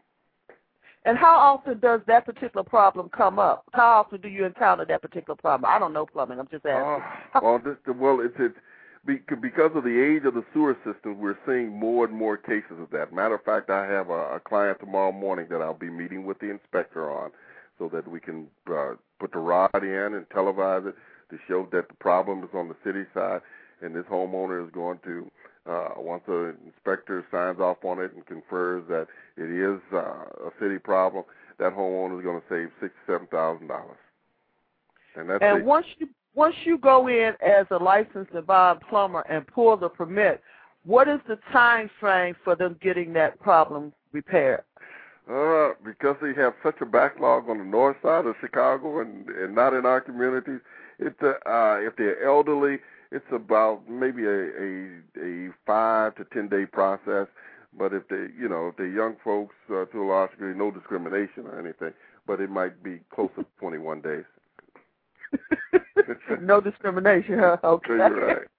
And how often does that particular problem come up? How often do you encounter that particular problem? I don't know plumbing. I'm just asking. Uh, well, this, well, it's, it's because of the age of the sewer system, we're seeing more and more cases of that. Matter of fact, I have a, a client tomorrow morning that I'll be meeting with the inspector on so that we can uh, put the rod in and televise it to show that the problem is on the city side, and this homeowner is going to Uh, once the inspector signs off on it and confers that it is uh, a city problem, that homeowner is going to save six, seven thousand dollars. And that's and it. once you once you go in as a licensed involved plumber and pull the permit, what is the time frame for them getting that problem repaired? Uh, because they have such a backlog on the north side of Chicago and, and not in our communities, it, uh, uh, if they're elderly, it's about maybe a, a a five to ten day process. But if they, you know, if they're young folks, uh, to a large degree, no discrimination or anything, but it might be close to twenty-one days. No discrimination, huh? Okay. You're right.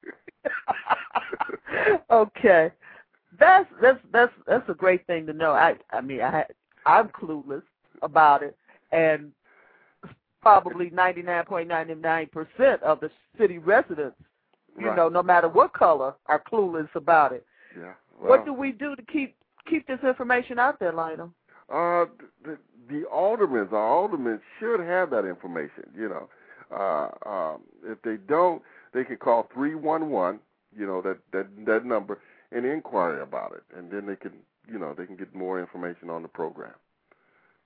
Okay. That's that's that's that's a great thing to know. I I mean I I'm clueless about it, and probably ninety-nine point nine nine percent of the city residents, you right. know, no matter what color, are clueless about it. Yeah. Well, what do we do to keep keep this information out there, Lionel? Uh, the, the aldermen, our aldermen should have that information. You know, uh, um, if they don't, they can call three one one. You know that that that number and inquire about it, and then they can, you know, they can get more information on the program.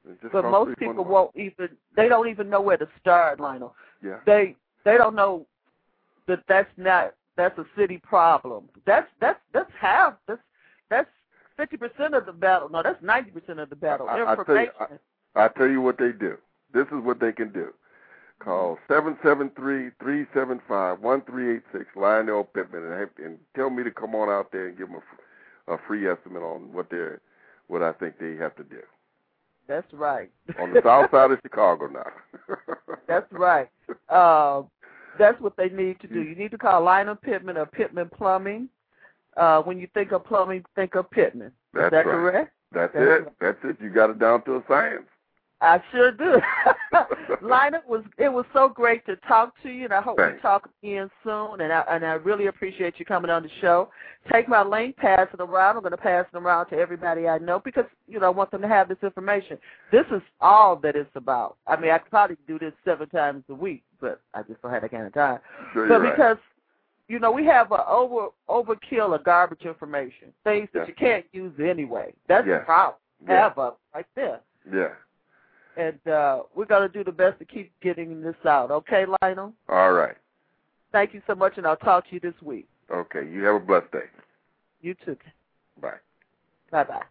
But most people won't even, they don't even know where to start, Lionel. Yeah. They they don't know that that's not, that's a city problem. That's, that's, that's half, that's, that's fifty percent of the battle. No, that's ninety percent of the battle. I, I, Information. I, tell you, I, I tell you what they do. This is what they can do. Call seven seven three, three seven five, one three eight six, Lionel Pittman, and, have, and tell me to come on out there and give them a, a free estimate on what they what I think they have to do. That's right. On the south side of Chicago now. That's right. Uh, that's what they need to do. You need to call Lionel Pittman or Pittman Plumbing. Uh, when you think of plumbing, think of Pittman. That's Is that right. correct? That's, That's it. right. That's it. You got it down to a science. I sure do. Lionel, was it was so great to talk to you, and I hope Thanks. we talk again soon. And I and I really appreciate you coming on the show. Take my link, pass it around. I'm going to pass it around to everybody I know because you know I want them to have this information. This is all that it's about. I mean, I could probably do this seven times a week, but I just don't have that kind of time. Sure, but you're because right. you know we have a over overkill of garbage information, things that Yeah. you can't use anyway. That's Yeah. the problem. Yeah. Have up right there. Yeah. And uh, we're going to do the best to keep getting this out. Okay, Lionel? All right. Thank you so much, and I'll talk to you this week. Okay. You have a blessed day. You too. Bye. Bye-bye.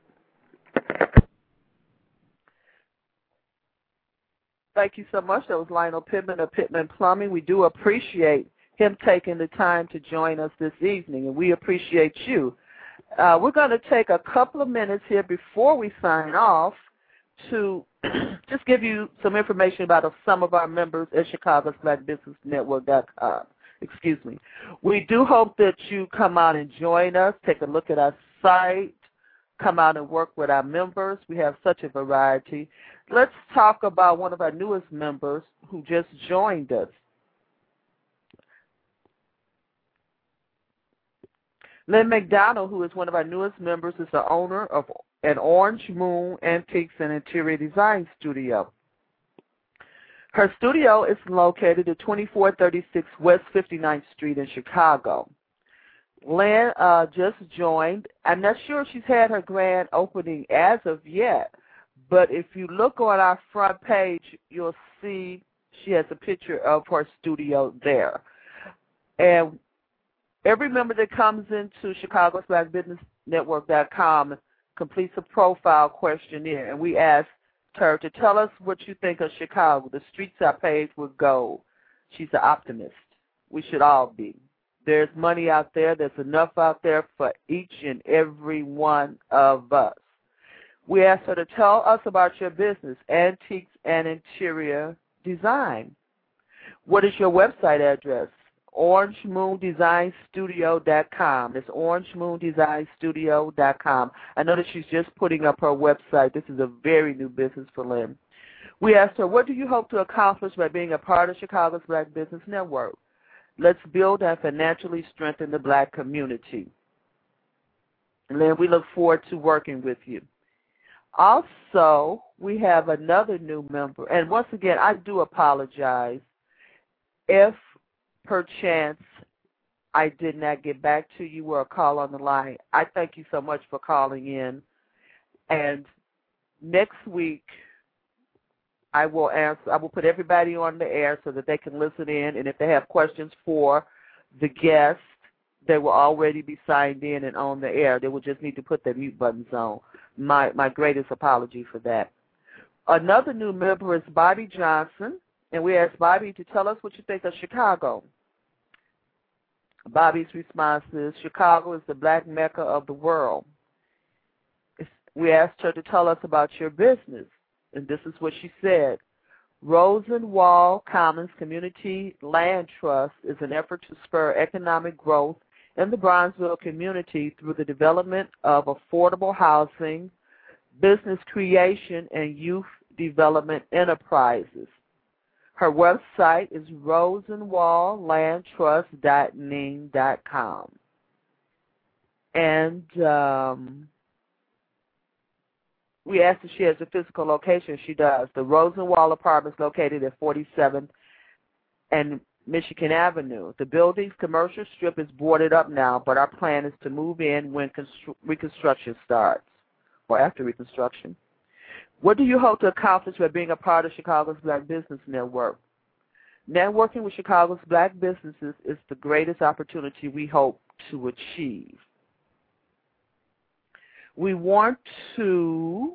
Thank you so much. That was Lionel Pittman of Pittman Plumbing. We do appreciate him taking the time to join us this evening, and we appreciate you. Uh, we're going to take a couple of minutes here before we sign off to just give you some information about some of our members at Chicago's Black Business Network dot com. Excuse me. We do hope that you come out and join us, take a look at our site, come out and work with our members. We have such a variety. Let's talk about one of our newest members who just joined us. Lynn McDonald, who is one of our newest members, is the owner of an Orange Moon Antiques and Interior Design Studio. Her studio is located at twenty-four thirty-six West fifty-ninth Street in Chicago. Lynn uh, just joined. I'm not sure if she's had her grand opening as of yet, but if you look on our front page, you'll see she has a picture of her studio there. And every member that comes into Chicago's Black Business Network dot com completes a profile questionnaire, and we asked her to tell us what you think of Chicago. The streets are paved with gold. She's an optimist. We should all be. There's money out there. There's enough out there for each and every one of us. We asked her to tell us about your business, Antiques and Interior Design. What is your website address? Orange Moon Design Studio dot com. It's Orange Moon Design Studio dot com. I know that she's just putting up her website. This is a very new business for Lynn. We asked her, what do you hope to accomplish by being a part of Chicago's Black Business Network? Let's build and financially strengthen the black community. Lynn, we look forward to working with you. Also, we have another new member. And once again, I do apologize if perchance I did not get back to you or a call on the line. I thank you so much for calling in. And next week, I will answer. I will put everybody on the air so that they can listen in. And if they have questions for the guest, they will already be signed in and on the air. They will just need to put their mute buttons on. My my greatest apology for that. Another new member is Bobby Johnson. And we asked Bobby to tell us what you think of Chicago. Bobby's response is, Chicago is the black mecca of the world. It's, we asked her to tell us about your business, and this is what she said. Rosenwald Commons Community Land Trust is an effort to spur economic growth in the Bronzeville community through the development of affordable housing, business creation, and youth development enterprises. Her website is rosenwald land trust dot ning dot com. And um, we asked if she has a physical location. She does. The Rosenwald Apartments located at forty-seventh and Michigan Avenue. The building's commercial strip is boarded up now, but our plan is to move in when constru- reconstruction starts, or after reconstruction. What do you hope to accomplish by being a part of Chicago's Black Business Network? Networking with Chicago's black businesses is the greatest opportunity we hope to achieve. We want to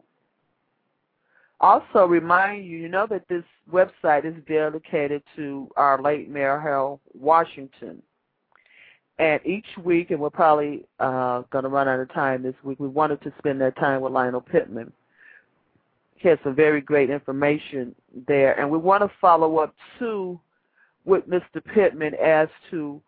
also remind you, you know that this website is dedicated to our late Mayor Harold Washington. And each week, and we're probably uh, going to run out of time this week, we wanted to spend that time with Lionel Pittman. He has some very great information there. And we want to follow up, too, with Mister Pittman as to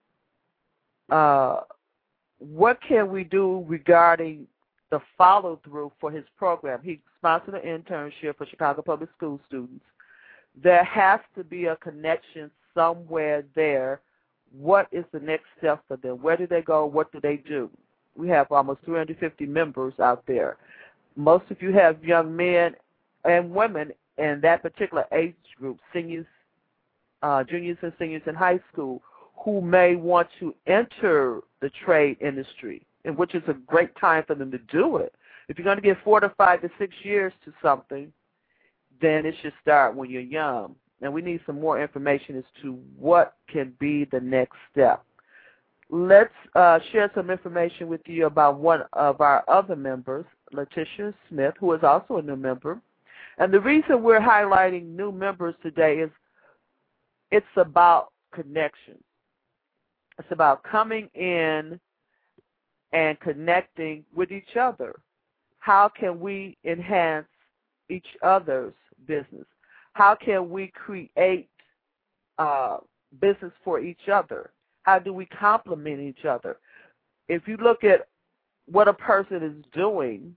uh, what can we do regarding the follow-through for his program. He sponsored an internship for Chicago Public School students. There has to be a connection somewhere there. What is the next step for them? Where do they go? What do they do? We have almost three hundred fifty members out there. Most of you have young men and women in that particular age group, seniors, uh, juniors and seniors in high school, who may want to enter the trade industry, and which is a great time for them to do it. If you're going to get four to five to six years to something, then it should start when you're young. And we need some more information as to what can be the next step. Let's uh, share some information with you about one of our other members, Letitia Smith, who is also a new member. And the reason we're highlighting new members today is it's about connection. It's about coming in and connecting with each other. How can we enhance each other's business? How can we create uh, business for each other? How do we complement each other? If you look at what a person is doing,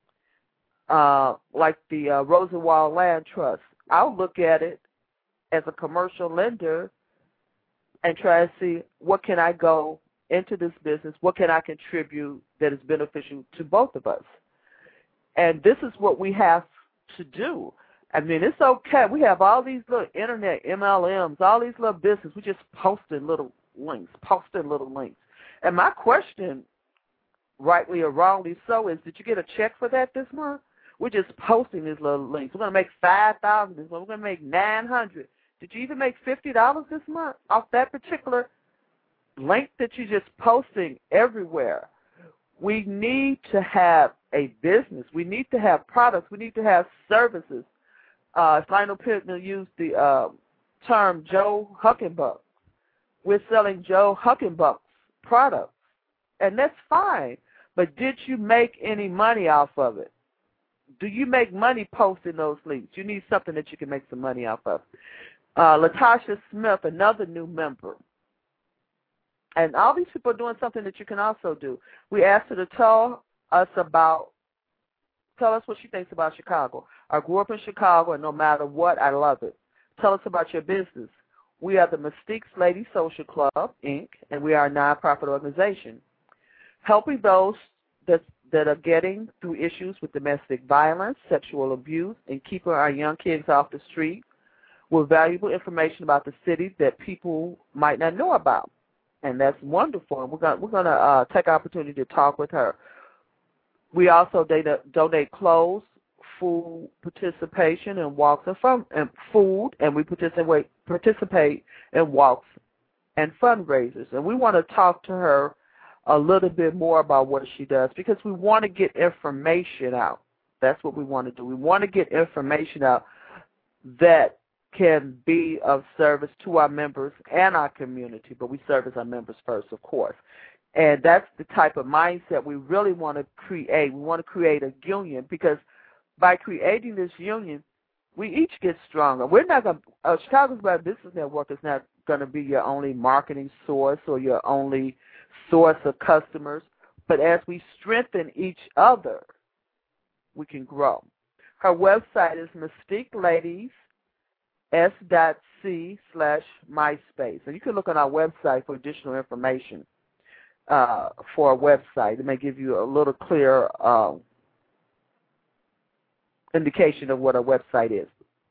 uh, like the uh, Rosenwald Land Trust, I'll look at it as a commercial lender and try to see what can I go into this business, what can I contribute that is beneficial to both of us. And this is what we have to do. I mean, it's okay. We have all these little internet M L Ms, all these little businesses. We just posting little links, posting little links. And my question, rightly or wrongly so, is did you get a check for that this month? We're just posting these little links. We're going to make five thousand dollars this month. We're going to make nine hundred dollars. Did you even make fifty dollars this month off that particular link that you're just posting everywhere? We need to have a business. We need to have products. We need to have services. Uh, Lionel Pittman used the uh, term Joe Huckenbuck. We're selling Joe Huckenbuck's products, and that's fine. But did you make any money off of it? Do you make money posting those links? You need something that you can make some money off of. Uh, Latasha Smith, another new member. And all these people are doing something that you can also do. We asked her to tell us about, tell us what she thinks about Chicago. I grew up in Chicago, and no matter what, I love it. Tell us about your business. We are the Mystique's Lady Social Club, Incorporated, and we are a nonprofit organization, helping those that, that are getting through issues with domestic violence, sexual abuse, and keeping our young kids off the street with valuable information about the city that people might not know about. And that's wonderful. And we're going we're going to uh, take opportunity to talk with her. We also data, donate clothes, food participation, and walks and fun and food, and we participate participate in walks and fundraisers. And we want to talk to her a little bit more about what she does because we want to get information out. That's what we want to do. We want to get information out that can be of service to our members and our community, but we service our members first, of course. And that's the type of mindset we really want to create. We want to create a union because by creating this union, we each get stronger. We're not going to, uh, Chicago's Black Business Network is not going to be your only marketing source or your only source of customers, but as we strengthen each other, we can grow. Her website is Mystique Ladies, S.C slash MySpace. And you can look on our website for additional information uh, for our website. It may give you a little clearer uh, indication of what our website is.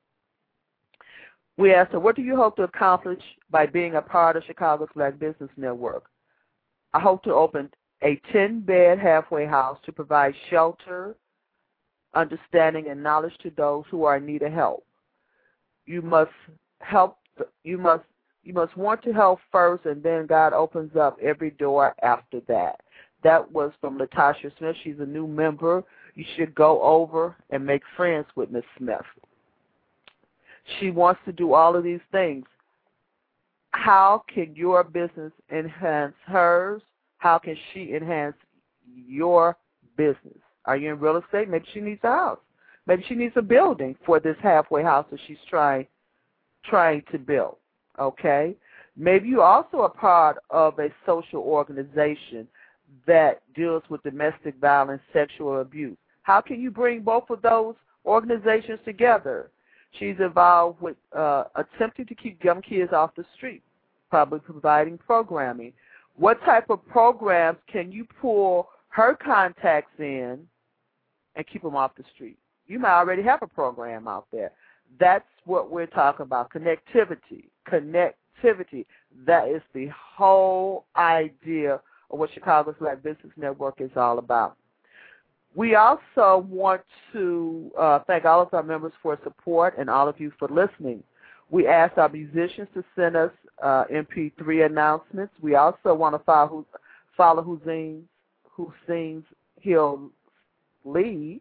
We asked her, what do you hope to accomplish by being a part of Chicago's Black Business Network? I hope to open a ten-bed halfway house to provide shelter, understanding, and knowledge to those who are in need of help. You must help. You must you must want to help first, and then God opens up every door after that. That was from Latasha Smith. She's a new member. You should go over and make friends with Miz Smith. She wants to do all of these things. How can your business enhance hers? How can she enhance your business? Are you in real estate? Maybe she needs a house. Maybe she needs a building for this halfway house that she's trying trying to build. Okay? Maybe you also are part of a social organization that deals with domestic violence, sexual abuse. How can you bring both of those organizations together? She's involved with uh, attempting to keep young kids off the street, probably providing programming. What type of programs can you pull her contacts in and keep them off the street? You might already have a program out there. That's what we're talking about, connectivity. Connectivity. That is the whole idea of what Chicago's Black Business Network is all about. We also want to uh, thank all of our members for support and all of you for listening. We asked our musicians to send us uh, M P three announcements. We also want to follow, follow who sings, who sings he'll lead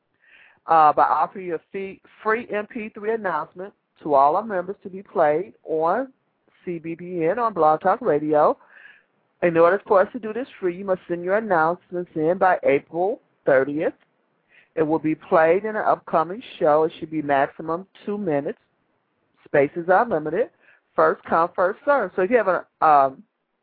uh, by offering a fee, free M P three announcement to all our members to be played on C B B N, on Blog Talk Radio. In order for us to do this free, you must send your announcements in by April thirtieth. It will be played in an upcoming show. It should be maximum two minutes. Spaces are limited. First come, first serve. So if you have a um,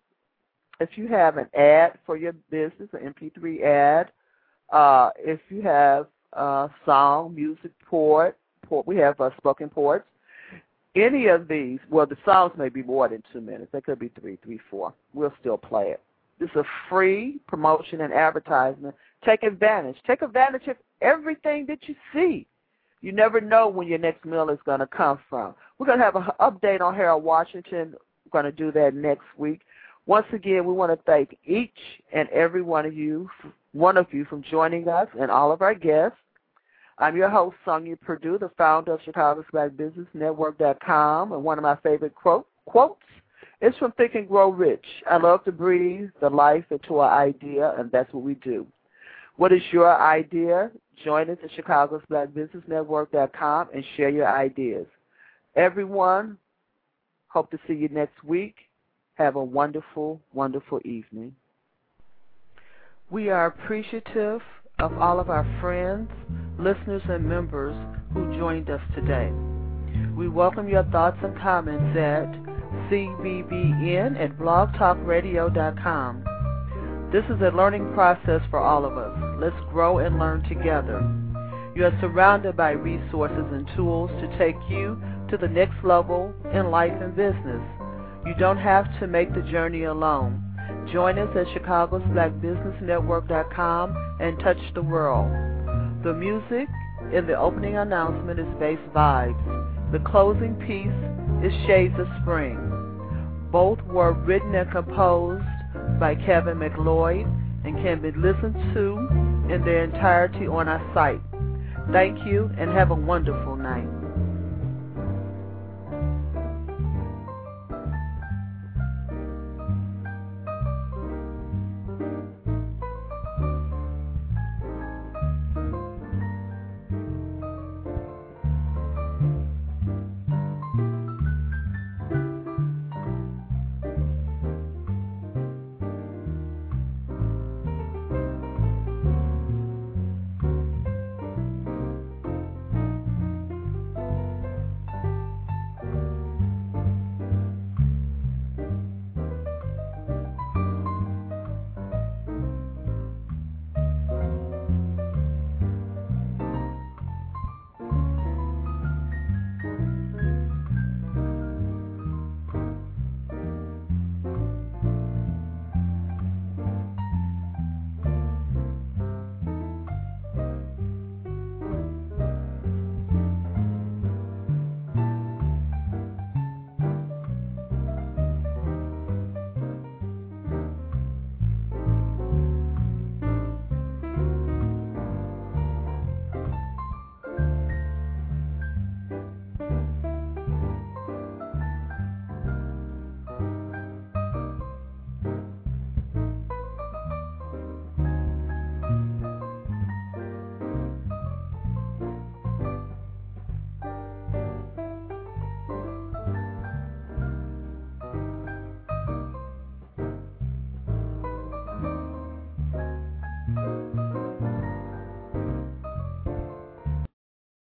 if you have an ad for your business, an M P three ad, uh, if you have uh, song, music, port, port, we have uh, spoken ports. Any of these, well, the songs may be more than two minutes. They could be three, three, four. We'll still play it. This is a free promotion and advertisement. Take advantage. Take advantage of everything that you see. You never know when your next meal is going to come from. We're going to have an update on Harold Washington. We're going to do that next week. Once again, we want to thank each and every one of you, one of you, from joining us and all of our guests. I'm your host, Sonia Perdue, the founder of Chicago's Black Business Network dot com, and one of my favorite quote, quotes is from Think and Grow Rich. I love to breathe the life into an idea, and that's what we do. What is your idea? Join us at Chicago's Black Business Network dot com and share your ideas. Everyone, hope to see you next week. Have a wonderful, wonderful evening. We are appreciative of all of our friends, listeners, and members who joined us today. We welcome your thoughts and comments at C B B N at blog talk radio dot com. This is a learning process for all of us. Let's grow and learn together. You are surrounded by resources and tools to take you to the next level in life and business. You don't have to make the journey alone. Join us at Chicago's Black Business Network dot com and touch the world. The music in the opening announcement is Bass Vibes. The closing piece is Shades of Spring. Both were written and composed by Kevin McLeod and can be listened to in their entirety on our site. Thank you and have a wonderful night.